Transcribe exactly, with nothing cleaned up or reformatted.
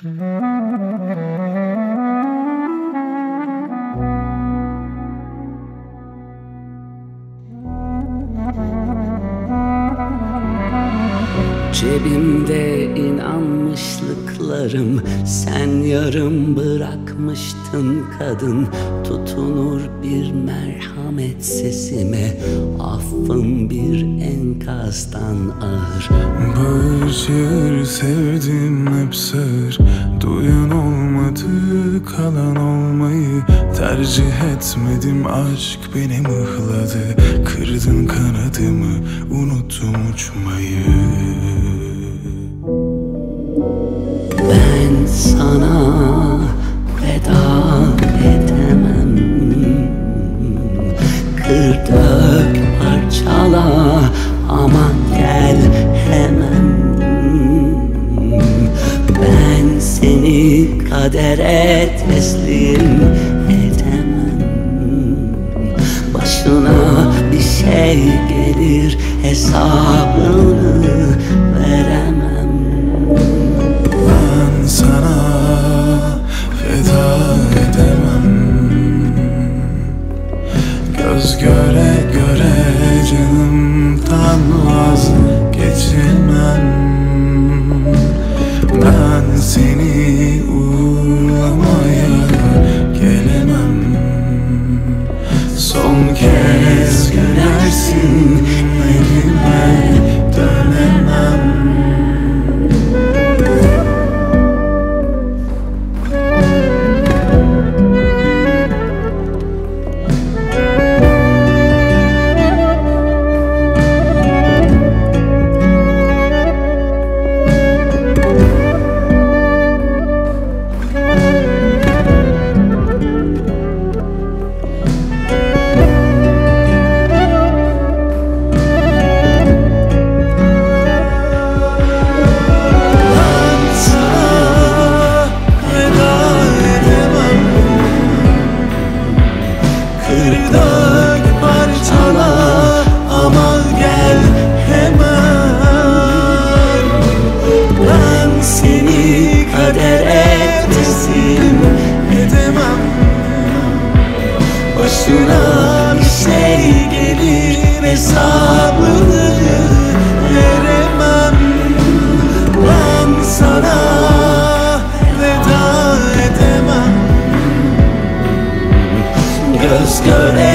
Cebimde inanmışlıklarım, sen yarım bırakmıştın kadın. Tutunur bir merhamet sesime, affım bir enkazdan ağır. Bağır sevdim hep sır, duyan olmadı kalan olmayı. Tercih etmedim, aşk beni mıhladı. Kırdın kanadımı, unuttum uçmayı. Ben sana veda edemem. Kır dök parçala ama gel hemen. Ben seni kadere teslim edemem. Başına bir şey gelir, hesabını veremem. Ben sana veda edemem. Göz göre göre canımdan vazgeçemem. Ben seni uğurlamaya gelemem. Son kez gülersin, evime dönemem. Kırdak parçala ama gel hemen. Ben seni kadere teslim edemem. Başına bir şey gelir, hesabını veremem. Ben sana veda edemem. Göz göre